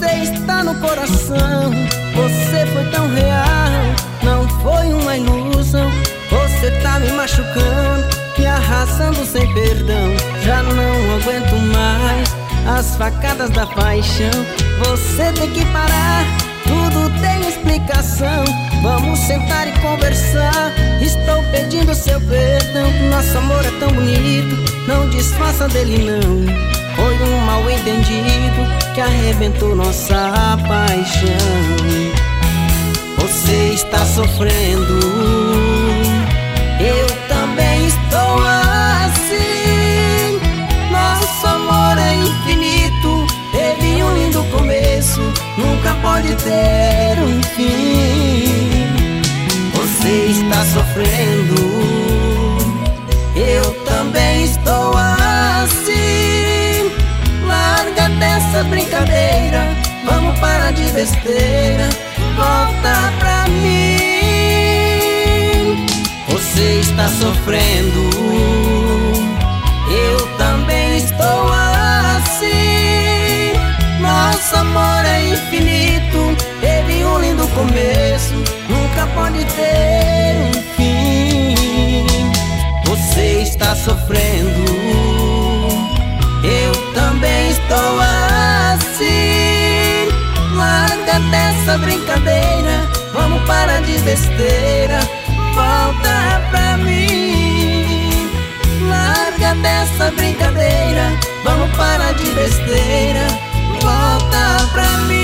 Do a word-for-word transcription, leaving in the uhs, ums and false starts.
você está no coração. Você foi tão real, não foi uma ilusão. Você tá me machucando, me arrastando sem perdão. Já não aguento mais as facadas da paixão. Você tem que parar, tudo tem explicação. Vamos sentar e conversar, estou pedindo seu perdão. Nosso amor é tão bonito, não desfaça dele não. Foi um mal entendido que arrebentou nossa paixão. Você está sofrendo, eu também estou assim. Nosso amor é infinito, teve um lindo começo, nunca pode ter um fim. Você está sofrendo, eu também estou assim. Larga dessa brincadeira, vamos parar de besteira, volta pra mim. Você está sofrendo, eu também estou assim. Nosso amor é infinito, teve um lindo começo, nunca pode ter um fim. Você está sofrendo, eu também estou assim. Larga dessa brincadeira, vamos parar de besteira, volta pra mim. Larga dessa brincadeira, vamos parar de besteira, volta pra mim.